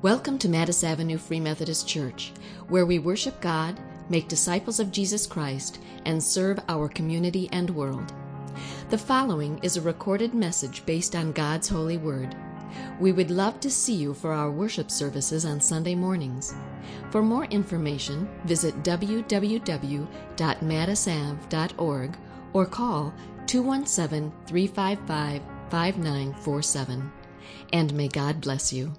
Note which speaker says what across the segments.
Speaker 1: Welcome to Mattis Avenue Free Methodist Church, where we worship God, make disciples of Jesus Christ, and serve our community and world. The following is a recorded message based on God's holy word. We would love to see you for our worship services on Sunday mornings. For more information, visit www.mattisav.org or call 217-355-5947. And may God bless you.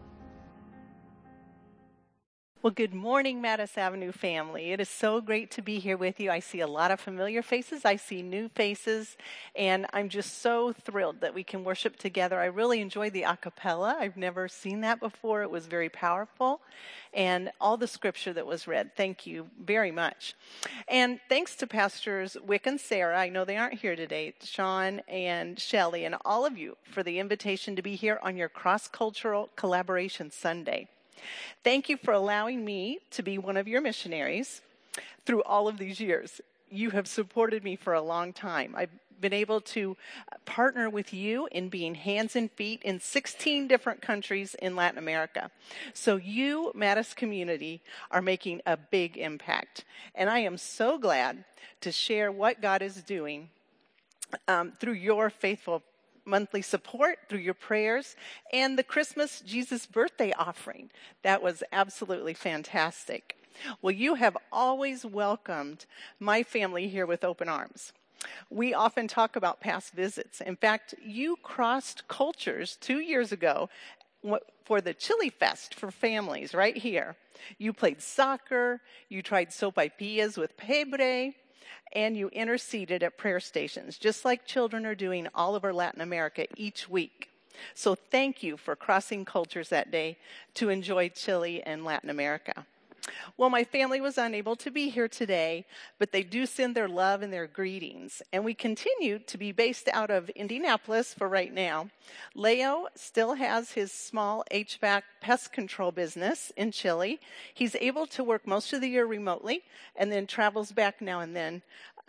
Speaker 2: Well, good morning, Mattis Avenue family. It is so great to be here with you. I see a lot of familiar faces. I see new faces, and I'm just so thrilled that we can worship together. I really enjoyed the a cappella. I've never seen that before. It was very powerful, and all the scripture that was read. Thank you very much. And thanks to Pastors Wick and Sarah. I know they aren't here today, Sean and Shelley, and all of you for the invitation to be here on your Cross-Cultural Collaboration Sunday. Thank you for allowing me to be one of your missionaries through all of these years. You have supported me for a long time. I've been able to partner with you in being hands and feet in 16 different countries in Latin America. So you, Mattis community, are making a big impact. And I am so glad to share what God is doing through your faithful monthly support, through your prayers, and the Christmas Jesus birthday offering. That was absolutely fantastic. Well, you have always welcomed my family here with open arms. We often talk about past visits. In fact, you crossed cultures 2 years ago for the Chili Fest for families right here. You played soccer, you tried sopapillas with pebre, and you interceded at prayer stations, just like children are doing all over Latin America each week. So thank you for crossing cultures that day to enjoy Chile and Latin America. Well, my family was unable to be here today, but they do send their love and their greetings. And we continue to be based out of Indianapolis for right now. Leo still has his small HVAC pest control business in Chile. He's able to work most of the year remotely and then travels back now and then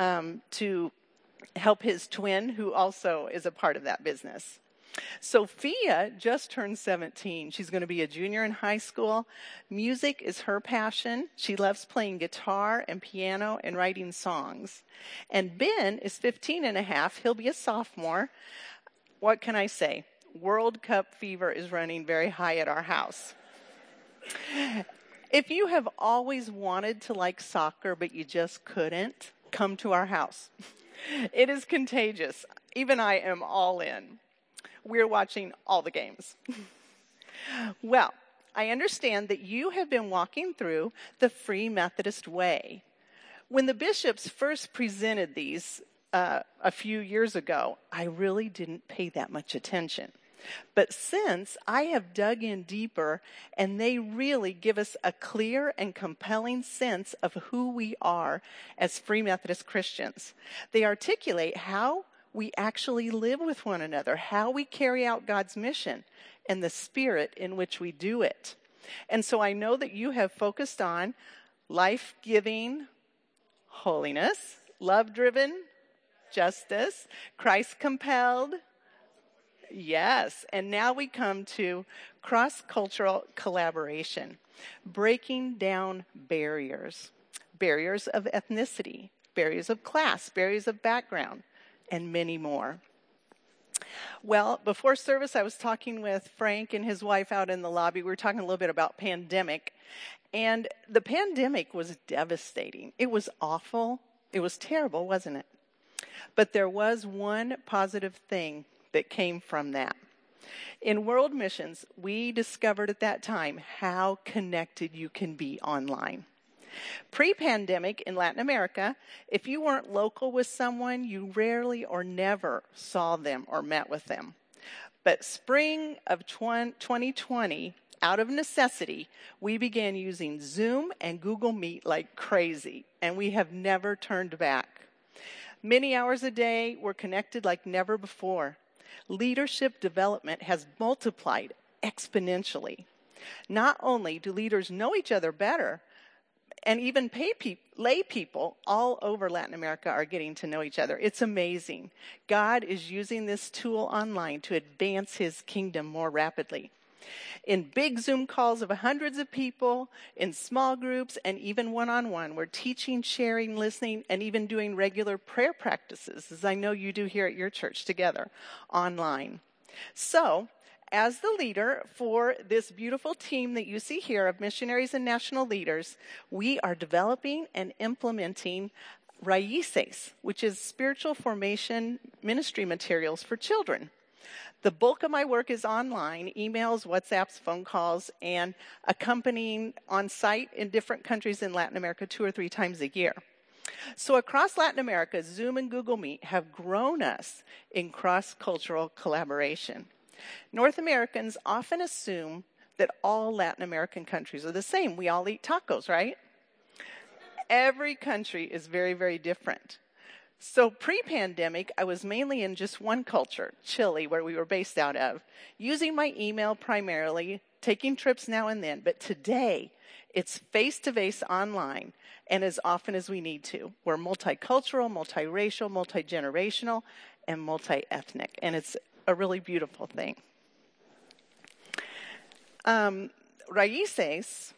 Speaker 2: to help his twin, who also is a part of that business. Sophia just turned 17. She's going to be a junior in high school. Music is her passion. She loves playing guitar and piano and writing songs. And Ben is 15 and a half. He'll be a sophomore. What can I say? World Cup fever is running very high at our house. If you have always wanted to like soccer but you just couldn't, come to our house. It is contagious. Even I am all in. We're watching all the games. Well, I understand that you have been walking through the Free Methodist Way. When the bishops first presented these a few years ago, I really didn't pay that much attention. But since I have dug in deeper, and they really give us a clear and compelling sense of who we are as Free Methodist Christians. They articulate how we actually live with one another, how we carry out God's mission, and the spirit in which we do it. And so I know that you have focused on life-giving holiness, love-driven justice, Christ-compelled, yes. And now we come to cross-cultural collaboration, breaking down barriers of ethnicity, barriers of class, barriers of background, and many more. Well, before service, I was talking with Frank and his wife out in the lobby. We were talking a little bit about pandemic, and the pandemic was devastating. It was awful. It was terrible, wasn't it? But there was one positive thing that came from that. In World Missions, we discovered at that time how connected you can be online. Pre-pandemic in Latin America, if you weren't local with someone, you rarely or never saw them or met with them. But spring of 2020, out of necessity, we began using Zoom and Google Meet like crazy, and we have never turned back. Many hours a day, we're connected like never before. Leadership development has multiplied exponentially. Not only do leaders know each other better, and even lay people all over Latin America are getting to know each other. It's amazing. God is using this tool online to advance his kingdom more rapidly. In big Zoom calls of hundreds of people, in small groups, and even one-on-one, we're teaching, sharing, listening, and even doing regular prayer practices, as I know you do here at your church together, online. So, as the leader for this beautiful team that you see here of missionaries and national leaders, we are developing and implementing Raíces, which is spiritual formation ministry materials for children. The bulk of my work is online, emails, WhatsApps, phone calls, and accompanying on site in different countries in Latin America 2 or 3 times a year. So across Latin America, Zoom and Google Meet have grown us in cross-cultural collaboration. North Americans often assume that all Latin American countries are the same. We all eat tacos, right? Every country is very, very different. So pre-pandemic, I was mainly in just one culture, Chile, where we were based out of, using my email primarily, taking trips now and then. But today, it's face-to-face online and as often as we need to. We're multicultural, multiracial, multigenerational, and multi-ethnic. And it's a really beautiful thing. Raíces,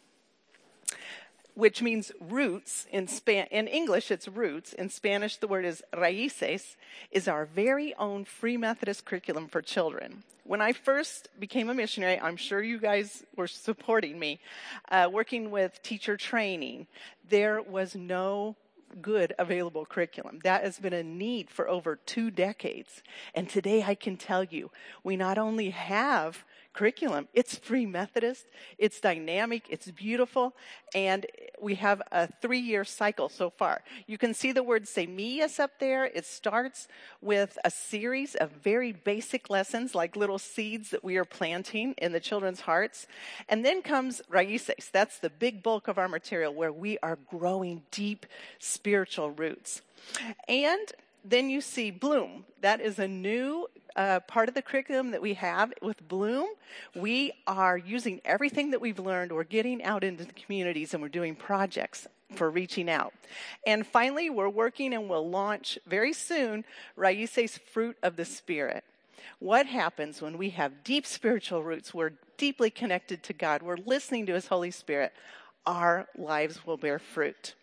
Speaker 2: which means roots. In English, it's roots. In Spanish, the word is raíces, is our very own Free Methodist curriculum for children. When I first became a missionary, I'm sure you guys were supporting me, working with teacher training. There was no good available curriculum. That has been a need for over 2 decades. And today I can tell you, we not only have curriculum, it's Free Methodist, it's dynamic, it's beautiful, and we have a 3-year cycle so far. You can see the word semillas up there. It starts with a series of very basic lessons, like little seeds that we are planting in the children's hearts. And then comes raíces. That's the big bulk of our material where we are growing deep spiritual roots. And then you see Bloom. That is a new part of the curriculum that we have with Bloom. We are using everything that we've learned. We're getting out into the communities and we're doing projects for reaching out. And finally, we're working and we'll launch very soon Raíces Fruit of the Spirit. What happens when we have deep spiritual roots? We're deeply connected to God. We're listening to His Holy Spirit. Our lives will bear fruit.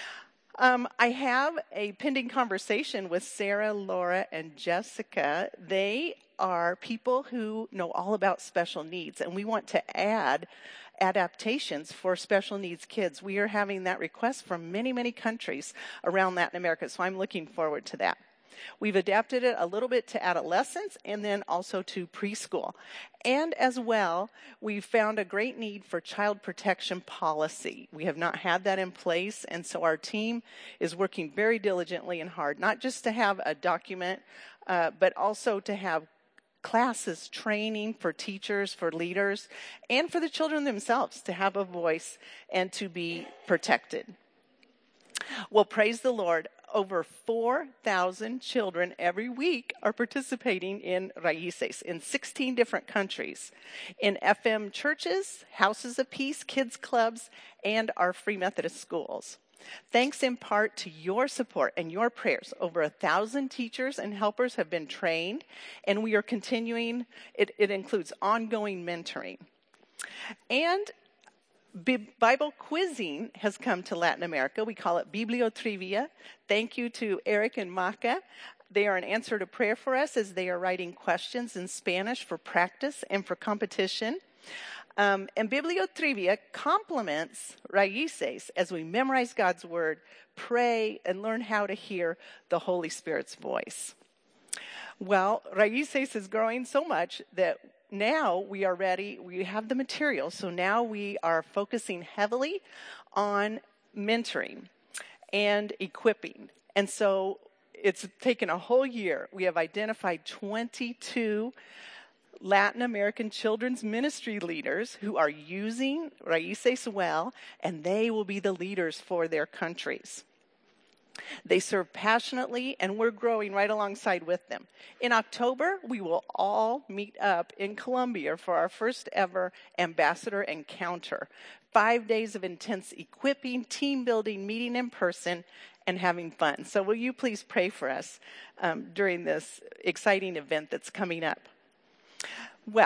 Speaker 2: I have a pending conversation with Sarah, Laura, and Jessica. They are people who know all about special needs, and we want to add adaptations for special needs kids. We are having that request from many, many countries around Latin America, so I'm looking forward to that. We've adapted it a little bit to adolescents and then also to preschool. And as well, we've found a great need for child protection policy. We have not had that in place, and so our team is working very diligently and hard, not just to have a document, but also to have classes, training for teachers, for leaders, and for the children themselves to have a voice and to be protected. Well, praise the Lord. Over 4,000 children every week are participating in Raíces in 16 different countries, in FM churches, houses of peace, kids clubs, and our Free Methodist schools. Thanks in part to your support and your prayers, over 1,000 teachers and helpers have been trained, and we are continuing. It includes ongoing mentoring. And Bible quizzing has come to Latin America. We call it Bibliotrivia. Thank you to Eric and Maca. They are an answer to prayer for us as they are writing questions in Spanish for practice and for competition. And Bibliotrivia complements Raíces as we memorize God's Word, pray, and learn how to hear the Holy Spirit's voice. Well, Raíces is growing so much that now we are ready, we have the material, so now we are focusing heavily on mentoring and equipping. And so it's taken a whole year. We have identified 22 Latin American children's ministry leaders who are using Raíces well, and they will be the leaders for their countries. They serve passionately, and we're growing right alongside with them. In October, we will all meet up in Colombia for our first ever ambassador encounter. 5 days of intense equipping, team building, meeting in person, and having fun. So will you please pray for us during this exciting event that's coming up? Well,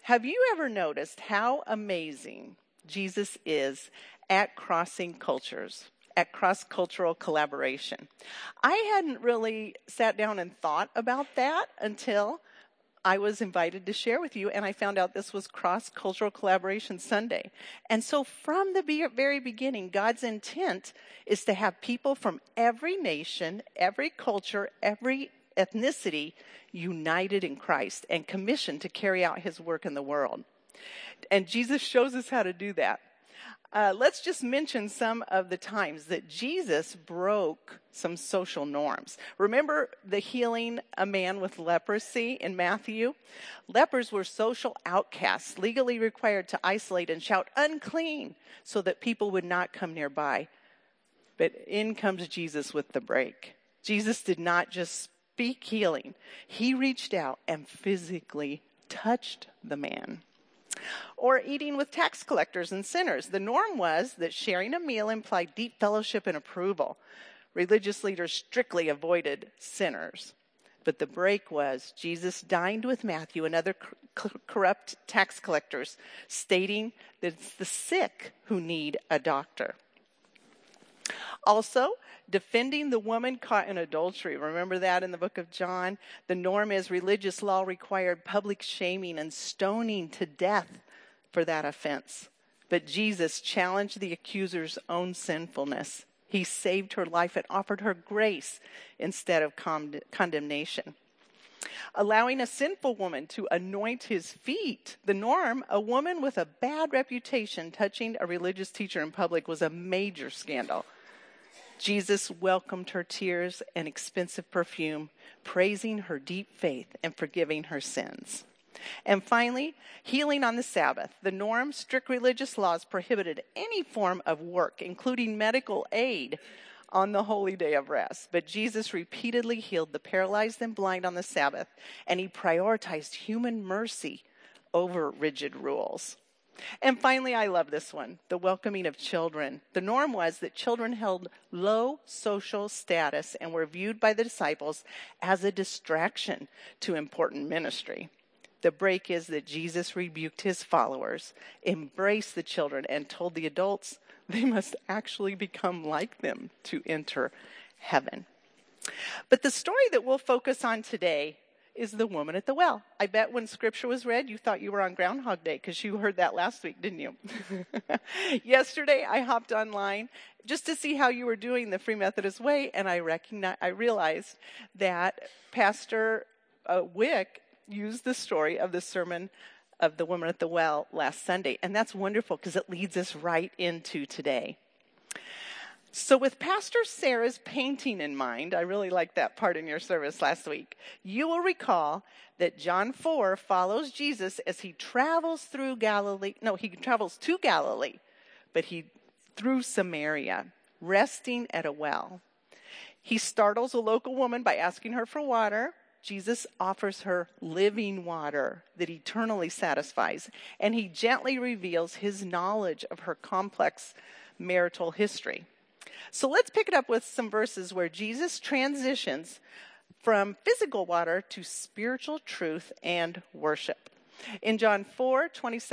Speaker 2: Have you ever noticed how amazing Jesus is at crossing cultures, at cross-cultural collaboration? I hadn't really sat down and thought about that until I was invited to share with you, and I found out this was Cross-Cultural Collaboration Sunday. And so from the very beginning, God's intent is to have people from every nation, every culture, every ethnicity united in Christ and commissioned to carry out his work in the world. And Jesus shows us how to do that. Let's just mention some of the times that Jesus broke some social norms. Remember the healing a man with leprosy in Matthew? Lepers were social outcasts, legally required to isolate and shout unclean so that people would not come nearby. But in comes Jesus with the break. Jesus did not just speak healing. He reached out and physically touched the man. Or eating with tax collectors and sinners. The norm was that sharing a meal implied deep fellowship and approval. Religious leaders strictly avoided sinners. But the break was Jesus dined with Matthew and other corrupt tax collectors, stating that it's the sick who need a doctor. Also, defending the woman caught in adultery. Remember that in the book of John? The norm is religious law required public shaming and stoning to death for that offense. But Jesus challenged the accuser's own sinfulness. He saved her life and offered her grace instead of condemnation. Allowing a sinful woman to anoint his feet. The norm, a woman with a bad reputation touching a religious teacher in public was a major scandal. Jesus welcomed her tears and expensive perfume, praising her deep faith and forgiving her sins. And finally, healing on the Sabbath. The norm, strict religious laws prohibited any form of work, including medical aid, on the holy day of rest. But Jesus repeatedly healed the paralyzed and blind on the Sabbath, and he prioritized human mercy over rigid rules. And finally, I love this one, the welcoming of children. The norm was that children held low social status and were viewed by the disciples as a distraction to important ministry. The break is that Jesus rebuked his followers, embraced the children, and told the adults they must actually become like them to enter heaven. But the story that we'll focus on today is the woman at the well. I bet when scripture was read, you thought you were on Groundhog Day because you heard that last week, didn't you? Yesterday, I hopped online just to see how you were doing the Free Methodist Way, and I realized that Pastor Wick used the story of the sermon of the woman at the well last Sunday, and that's wonderful because it leads us right into today. So with Pastor Sarah's painting in mind, I really liked that part in your service last week, you will recall that John 4 follows Jesus as he travels through Galilee. No, he travels to Galilee, but through Samaria, resting at a well. He startles a local woman by asking her for water. Jesus offers her living water that eternally satisfies, and he gently reveals his knowledge of her complex marital history. So let's pick it up with some verses where Jesus transitions from physical water to spiritual truth and worship. In John 4,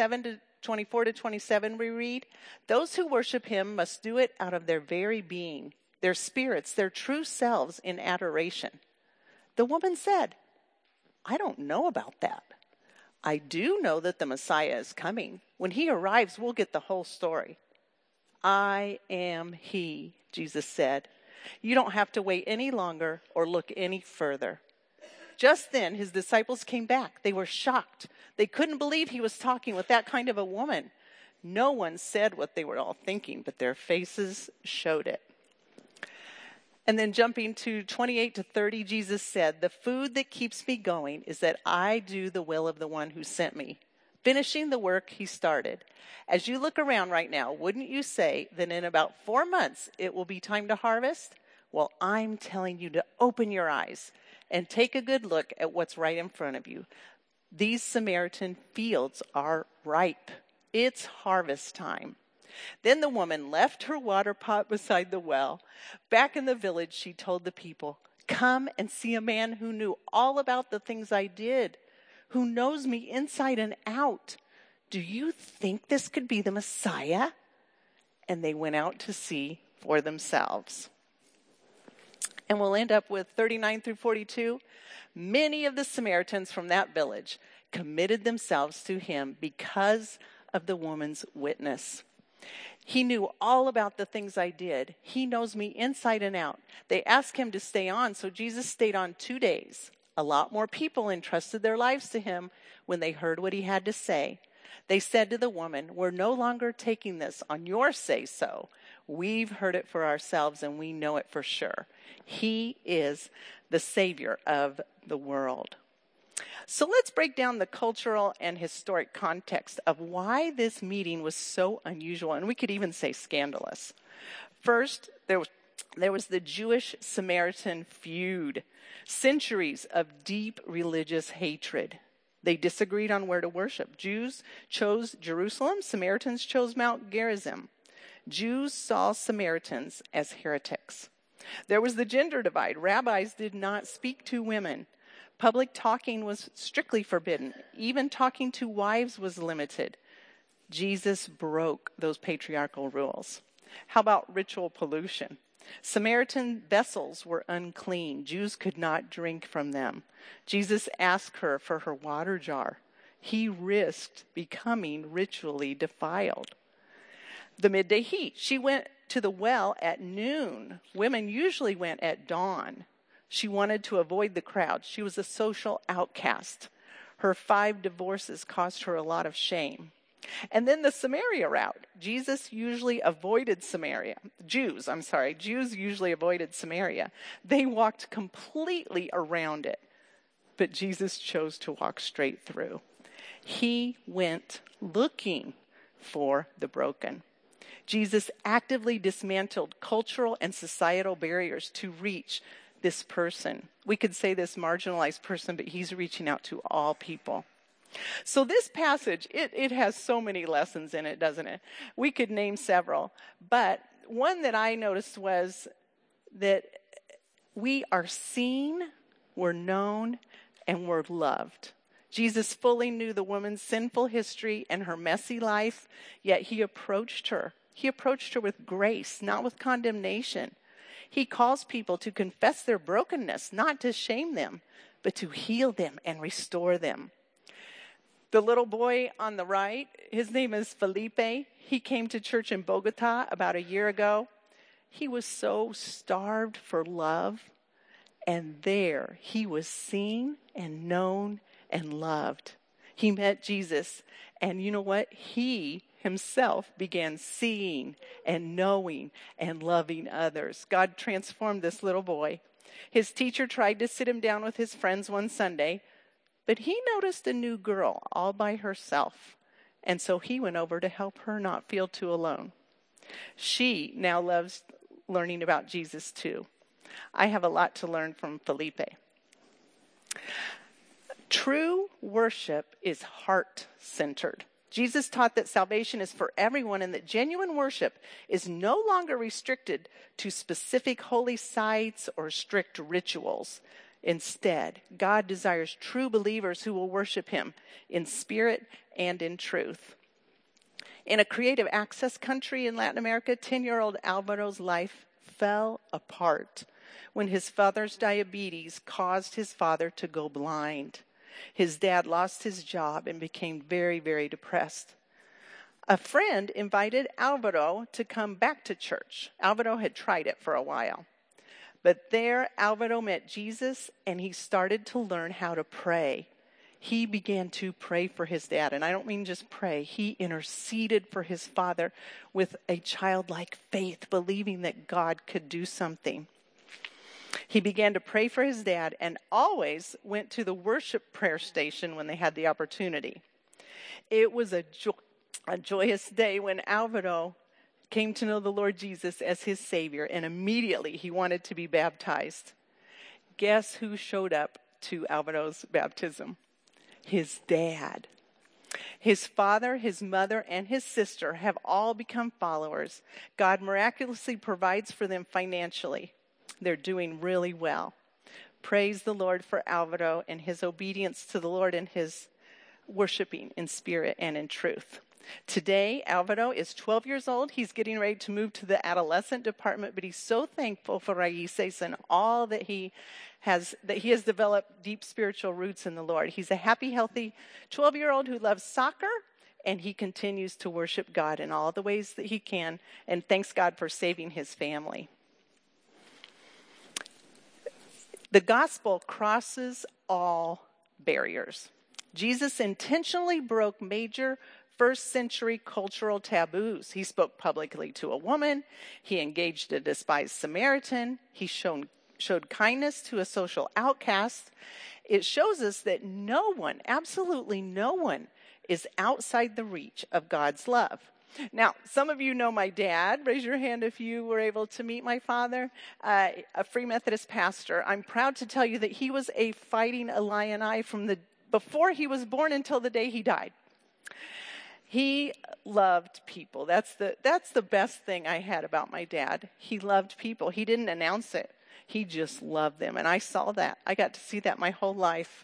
Speaker 2: 24 to 27, we read, "Those who worship him must do it out of their very being, their spirits, their true selves in adoration." The woman said, "I don't know about that. I do know that the Messiah is coming. When he arrives, we'll get the whole story." "I am he," Jesus said. "You don't have to wait any longer or look any further." Just then, his disciples came back. They were shocked. They couldn't believe he was talking with that kind of a woman. No one said what they were all thinking, but their faces showed it. And then jumping to 28 to 30, Jesus said, "The food that keeps me going is that I do the will of the one who sent me, finishing the work he started. As you look around right now, wouldn't you say that in about 4 months it will be time to harvest? Well, I'm telling you to open your eyes and take a good look at what's right in front of you. These Samaritan fields are ripe. It's harvest time." Then the woman left her water pot beside the well. Back in the village, she told the people, "Come and see a man who knew all about the things I did. who knows me inside and out. Do you think this could be the Messiah?" And they went out to see for themselves. And we'll end up with 39 through 42. Many of the Samaritans from that village committed themselves to him because of the woman's witness. "He knew all about the things I did. He knows me inside and out." They asked him to stay on, so Jesus stayed on 2 days. A lot more people entrusted their lives to him when they heard what he had to say. They said to the woman, "We're no longer taking this on your say-so. We've heard it for ourselves and we know it for sure. He is the Savior of the world." So let's break down the cultural and historic context of why this meeting was so unusual, and we could even say scandalous. First, there was the Jewish-Samaritan feud, centuries of deep religious hatred. They disagreed on where to worship. Jews chose Jerusalem, Samaritans chose Mount Gerizim. Jews saw Samaritans as heretics. There was the gender divide. Rabbis did not speak to women. Public talking was strictly forbidden. Even talking to wives was limited. Jesus broke those patriarchal rules. How about ritual pollution? Samaritan vessels were unclean. Jews could not drink from them. Jesus asked her for her water jar. He risked becoming ritually defiled. The midday heat. She went to the well at noon. Women usually went at dawn. She wanted to avoid the crowd. She was a social outcast. Her 5 divorces caused her a lot of shame. And then the Samaria route. Jesus usually avoided Samaria. Jews usually avoided Samaria. They walked completely around it. But Jesus chose to walk straight through. He went looking for the broken. Jesus actively dismantled cultural and societal barriers to reach this person. We could say this marginalized person, but he's reaching out to all people. So this passage, it has so many lessons in it, doesn't it? We could name several, but one that I noticed was that we are seen, we're known, and we're loved. Jesus fully knew the woman's sinful history and her messy life, yet he approached her. He approached her with grace, not with condemnation. He calls people to confess their brokenness, not to shame them, but to heal them and restore them. The little boy on the right, his name is Felipe. He came to church in Bogota about a year ago. He was so starved for love, and there he was seen and known and loved. He met Jesus, and you know what? He himself began seeing and knowing and loving others. God transformed this little boy. His teacher tried to sit him down with his friends one Sunday, but he noticed a new girl all by herself, and so he went over to help her not feel too alone. She now loves learning about Jesus too. I have a lot to learn from Felipe. True worship is heart-centered. Jesus taught that salvation is for everyone and that genuine worship is no longer restricted to specific holy sites or strict rituals. Instead, God desires true believers who will worship him in spirit and in truth. In a creative access country in Latin America, 10-year-old Alvaro's life fell apart when his father's diabetes caused his father to go blind. His dad lost his job and became very, very depressed. A friend invited Alvaro to come back to church. Alvaro had tried it for a while. But there, Alvaro met Jesus, and he started to learn how to pray. He began to pray for his dad. And I don't mean just pray. He interceded for his father with a childlike faith, believing that God could do something. He began to pray for his dad and always went to the worship prayer station when they had the opportunity. It was a joyous day when Alvaro came to know the Lord Jesus as his Savior, and immediately he wanted to be baptized. Guess who showed up to Alvaro's baptism? His dad. His father, his mother, and his sister have all become followers. God miraculously provides for them financially. They're doing really well. Praise the Lord for Alvaro and his obedience to the Lord and his worshiping in spirit and in truth. Today, Alvaro is 12 years old. He's getting ready to move to the adolescent department, but he's so thankful for Raices and all that he has developed deep spiritual roots in the Lord. He's a happy, healthy 12-year-old who loves soccer, and he continues to worship God in all the ways that he can, and thanks God for saving his family. The gospel crosses all barriers. Jesus intentionally broke major first-century cultural taboos. He spoke publicly to a woman. He engaged a despised Samaritan. He showed kindness to a social outcast. It shows us that no one, absolutely no one, is outside the reach of God's love. Now, some of you know my dad. Raise your hand if you were able to meet my father, a Free Methodist pastor. I'm proud to tell you that he was a fighting Illini from before he was born until the day he died. He loved people. That's the best thing I had about my dad. He loved people. He didn't announce it. He just loved them. And I saw that. I got to see that my whole life.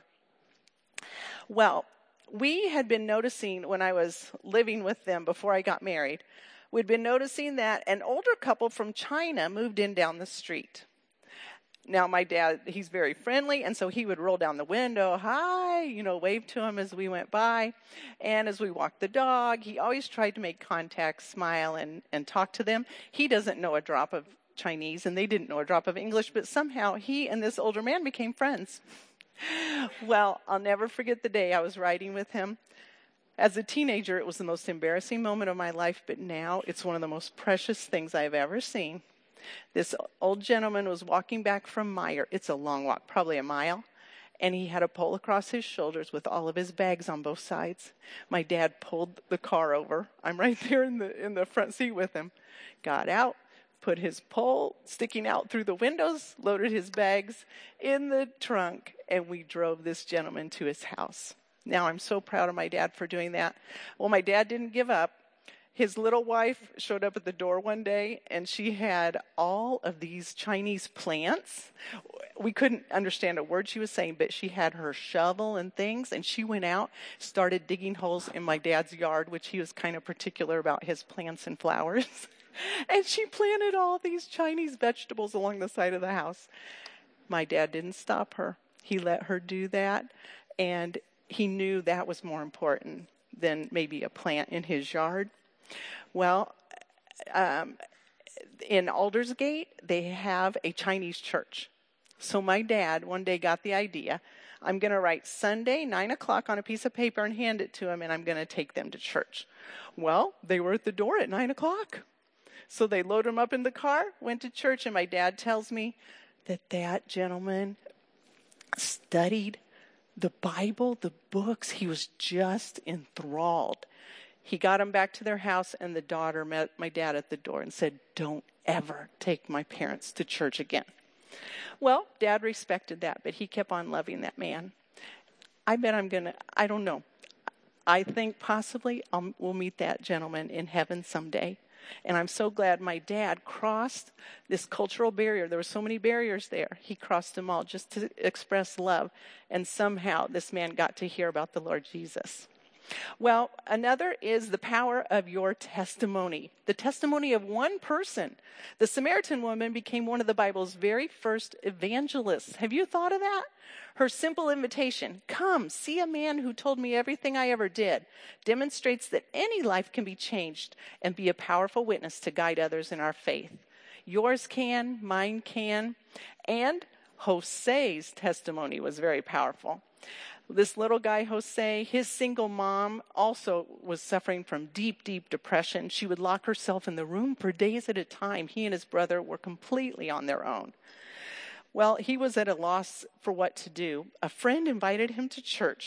Speaker 2: Well, we had been noticing when I was living with them before I got married, we'd been noticing that an older couple from China moved in down the street. Now, my dad, he's very friendly, and so he would roll down the window, hi, wave to him as we went by. And as we walked the dog, he always tried to make contact, smile, and talk to them. He doesn't know a drop of Chinese, and they didn't know a drop of English, but somehow he and this older man became friends. Well, I'll never forget the day I was riding with him. As a teenager, it was the most embarrassing moment of my life, but now it's one of the most precious things I've ever seen. This old gentleman was walking back from Meijer. It's a long walk, probably a mile. And he had a pole across his shoulders with all of his bags on both sides. My dad pulled the car over. I'm right there in the front seat with him. Got out, put his pole sticking out through the windows, loaded his bags in the trunk, and we drove this gentleman to his house. Now, I'm so proud of my dad for doing that. Well, my dad didn't give up. His little wife showed up at the door one day, and she had all of these Chinese plants. We couldn't understand a word she was saying, but she had her shovel and things, and she went out, started digging holes in my dad's yard, which he was kind of particular about his plants and flowers. And she planted all these Chinese vegetables along the side of the house. My dad didn't stop her. He let her do that, and he knew that was more important than maybe a plant in his yard. Well, in Aldersgate, they have a Chinese church. So my dad one day got the idea, I'm going to write Sunday, 9 o'clock on a piece of paper and hand it to him, and I'm going to take them to church. Well, they were at the door at 9 o'clock. So they loaded him up in the car, went to church, and my dad tells me that gentleman studied the Bible, the books. He was just enthralled. He got them back to their house, and the daughter met my dad at the door and said, don't ever take my parents to church again. Well, Dad respected that, but he kept on loving that man. I bet I don't know. I think possibly we'll meet that gentleman in heaven someday. And I'm so glad my dad crossed this cultural barrier. There were so many barriers there. He crossed them all just to express love. And somehow this man got to hear about the Lord Jesus. Well, another is the power of your testimony. The testimony of one person. The Samaritan woman became one of the Bible's very first evangelists. Have you thought of that? Her simple invitation, come, see a man who told me everything I ever did, demonstrates that any life can be changed and be a powerful witness to guide others in our faith. Yours can, mine can, and Jose's testimony was very powerful. This little guy, Jose, his single mom also was suffering from deep, deep depression. She would lock herself in the room for days at a time. He and his brother were completely on their own. Well, he was at a loss for what to do. A friend invited him to church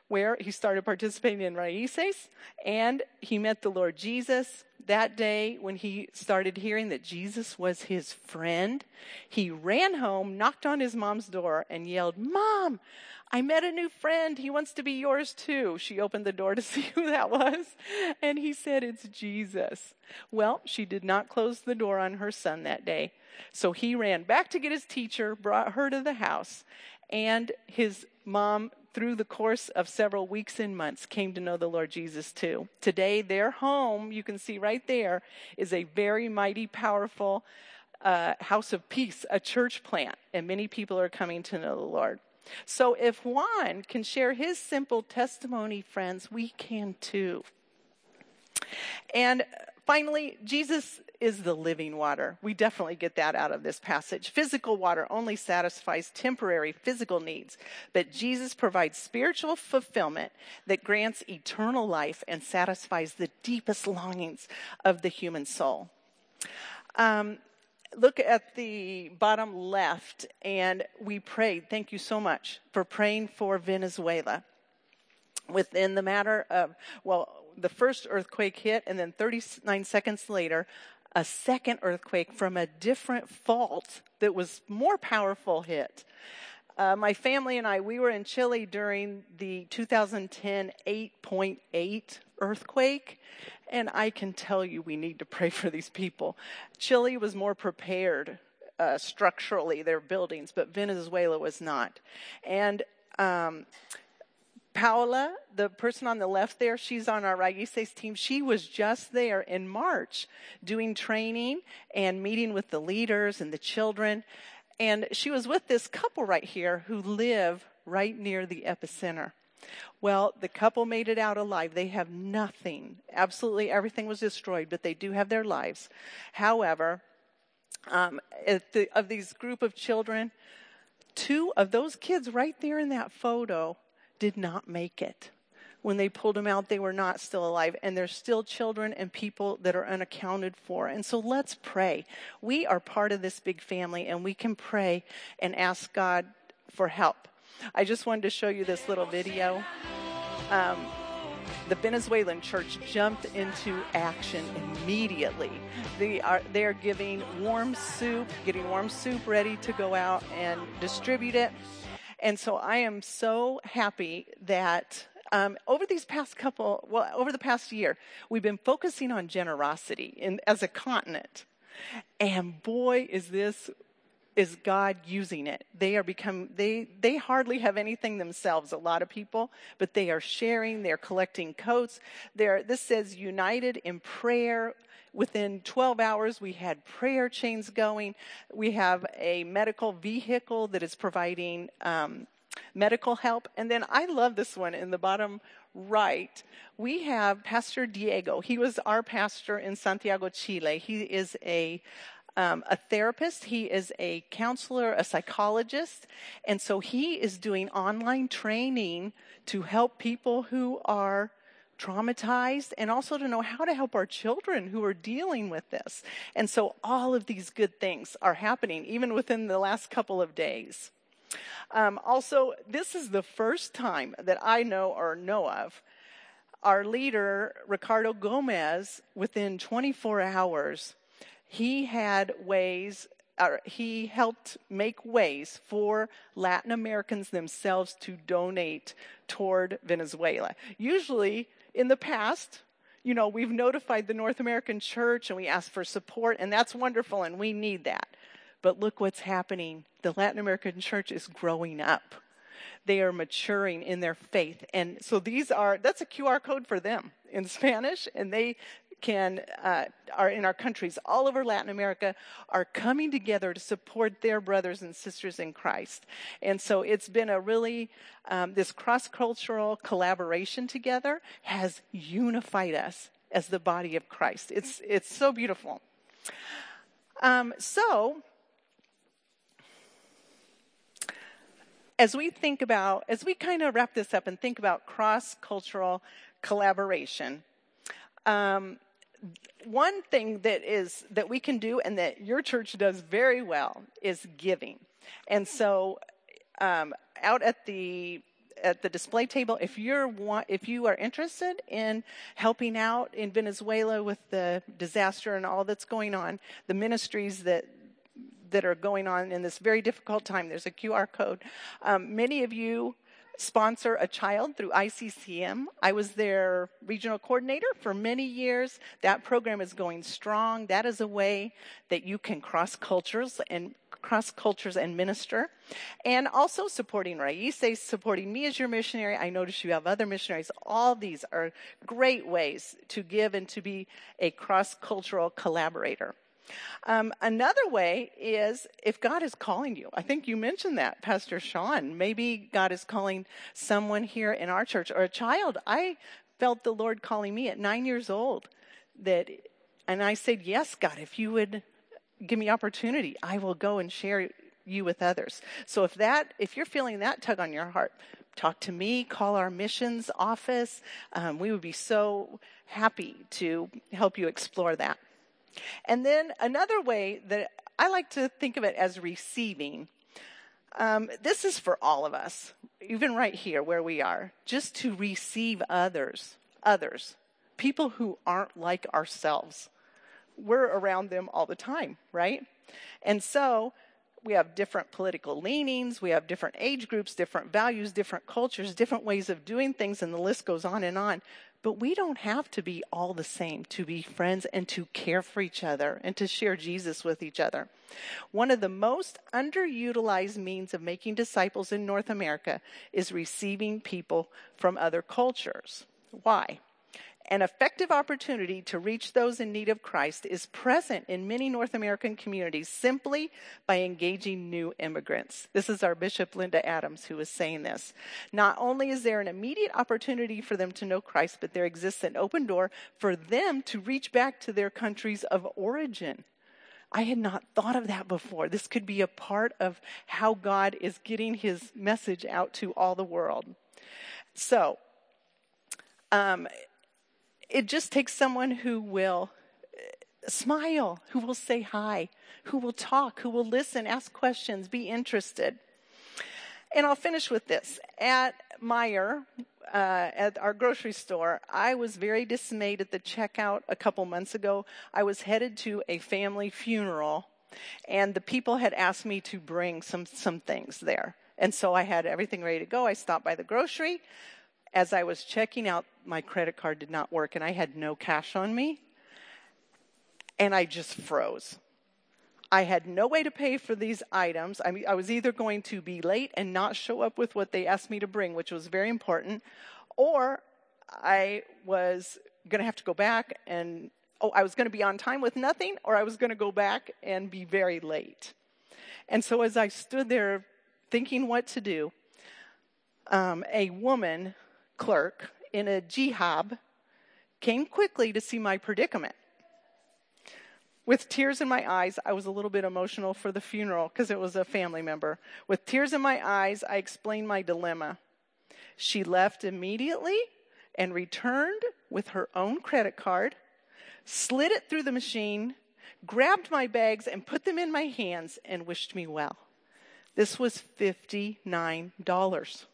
Speaker 2: where he started participating in Raíces, and he met the Lord Jesus. That day, when he started hearing that Jesus was his friend, he ran home, knocked on his mom's door, and yelled, "Mom, I met a new friend. He wants to be yours too." She opened the door to see who that was, and he said, "It's Jesus." Well, she did not close the door on her son that day. So he ran back to get his teacher, brought her to the house, and his mom, through the course of several weeks and months, came to know the Lord Jesus too. Today, their home, you can see right there, is a very mighty, powerful house of peace, a church plant, and many people are coming to know the Lord. So if Juan can share his simple testimony, friends, we can too. And finally, Jesus is the living water. We definitely get that out of this passage. Physical water only satisfies temporary physical needs, but Jesus provides spiritual fulfillment that grants eternal life and satisfies the deepest longings of the human soul. Look at the bottom left, and we prayed. Thank you so much for praying for Venezuela. Within the matter of, the first earthquake hit, and then 39 seconds later, a second earthquake from a different fault that was more powerful hit. My family and I, we were in Chile during the 2010 8.8 earthquake, and I can tell you we need to pray for these people. Chile was more prepared structurally, their buildings, but Venezuela was not. And Paola, the person on the left there, she's on our Raíces team. She was just there in March doing training and meeting with the leaders and the children. And she was with this couple right here who live right near the epicenter. Well, the couple made it out alive. They have nothing. Absolutely everything was destroyed, but they do have their lives. However, of these group of children, 2 of those kids right there in that photo did not make it. When they pulled them out, they were not still alive. And there's still children and people that are unaccounted for. And so let's pray. We are part of this big family, and we can pray and ask God for help. I just wanted to show you this little video. The Venezuelan church jumped into action immediately. They are getting warm soup ready to go out and distribute it. And so I am so happy that over the past year, we've been focusing on generosity as a continent. And boy, is God using it. They hardly have anything themselves, a lot of people, but they are sharing, they're collecting coats. This says united in prayer. Within 12 hours, we had prayer chains going. We have a medical vehicle that is providing medical help. And then I love this one in the bottom right. We have Pastor Diego. He was our pastor in Santiago, Chile. He is a therapist. He is a counselor, a psychologist. And so he is doing online training to help people who are traumatized, and also to know how to help our children who are dealing with this. And so all of these good things are happening even within the last couple of days. Also, this is the first time that I know of our leader, Ricardo Gomez, within 24 hours, he helped make ways for Latin Americans themselves to donate toward Venezuela. Usually, in the past, we've notified the North American church and we ask for support, and that's wonderful, and we need that. But look what's happening. The Latin American church is growing up. They are maturing in their faith. And so that's a QR code for them in Spanish, and they are in our countries all over Latin America, are coming together to support their brothers and sisters in Christ. And so it's been a really, this cross-cultural collaboration together has unified us as the body of Christ. It's so beautiful. As we kind of wrap this up and think about cross-cultural collaboration, one thing that we can do and that your church does very well is giving. And so out at the at the display table. If you are interested in helping out in Venezuela with the disaster and all that's going on, the ministries that are going on in this very difficult time, there's a QR code. Many of you sponsor a child through ICCM. I was their regional coordinator for many years. That program is going strong. That is a way that you can cross cultures and minister. And also supporting Raíces, supporting me as your missionary. I notice you have other missionaries. All these are great ways to give and to be a cross-cultural collaborator. Another way is if God is calling you. I think you mentioned that, Pastor Sean. Maybe God is calling someone here in our church or a child. I felt the Lord calling me at 9 years old, and I said, yes, God, if you would give me opportunity, I will go and share you with others. So if you're feeling that tug on your heart, talk to me, call our missions office. We would be so happy to help you explore that. And then another way that I like to think of it as receiving. This is for all of us, even right here where we are, just to receive others, people who aren't like ourselves. We're around them all the time, right? And so we have different political leanings, we have different age groups, different values, different cultures, different ways of doing things, and the list goes on and on. But we don't have to be all the same to be friends and to care for each other and to share Jesus with each other. One of the most underutilized means of making disciples in North America is receiving people from other cultures. Why? An effective opportunity to reach those in need of Christ is present in many North American communities simply by engaging new immigrants. This is our Bishop Linda Adams who is saying this. Not only is there an immediate opportunity for them to know Christ, but there exists an open door for them to reach back to their countries of origin. I had not thought of that before. This could be a part of how God is getting his message out to all the world. So, it just takes someone who will smile, who will say hi, who will talk, who will listen, ask questions, be interested. And I'll finish with this. At Meijer, at our grocery store, I was very dismayed at the checkout a couple months ago. I was headed to a family funeral, and the people had asked me to bring some things there. And so I had everything ready to go. I stopped by the grocery. As I was checking out, my credit card did not work, and I had no cash on me, and I just froze. I had no way to pay for these items. I was either going to be late and not show up with what they asked me to bring, which was very important, or I was going to have to go back and, I was going to be on time with nothing, or I was going to go back and be very late. And so as I stood there thinking what to do, a woman clerk in a jihad came quickly to see my predicament. With tears in my eyes, I was a little bit emotional for the funeral because it was a family member. With tears in my eyes, I explained my dilemma. She left immediately and returned with her own credit card, slid it through the machine, grabbed my bags and put them in my hands and wished me well. This was $59.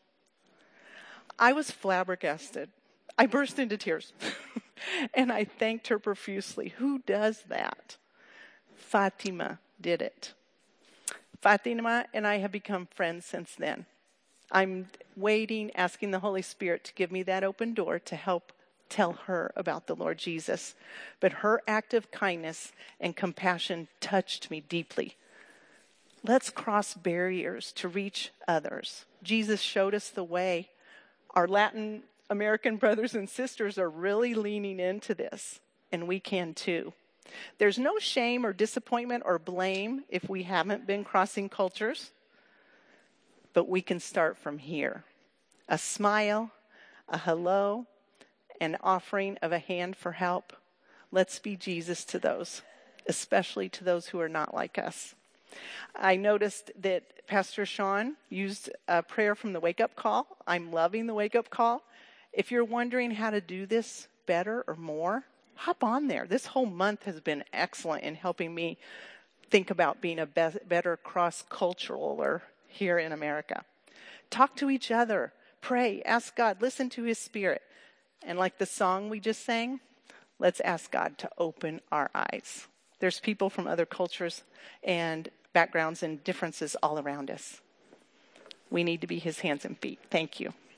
Speaker 2: I was flabbergasted. I burst into tears, and I thanked her profusely. Who does that? Fatima did it. Fatima and I have become friends since then. I'm waiting, asking the Holy Spirit to give me that open door to help tell her about the Lord Jesus. But her act of kindness and compassion touched me deeply. Let's cross barriers to reach others. Jesus showed us the way. Our Latin American brothers and sisters are really leaning into this, and we can too. There's no shame or disappointment or blame if we haven't been crossing cultures, but we can start from here. A smile, a hello, an offering of a hand for help. Let's be Jesus to those, especially to those who are not like us. I noticed that Pastor Sean used a prayer from the wake-up call. I'm loving the wake-up call. If you're wondering how to do this better or more, hop on there. This whole month has been excellent in helping me think about being a better cross-cultural here in America. Talk to each other. Pray, ask God, listen to his Spirit. And like the song we just sang, let's ask God to open our eyes. There's people from other cultures and backgrounds and differences all around us. We need to be his hands and feet. Thank you.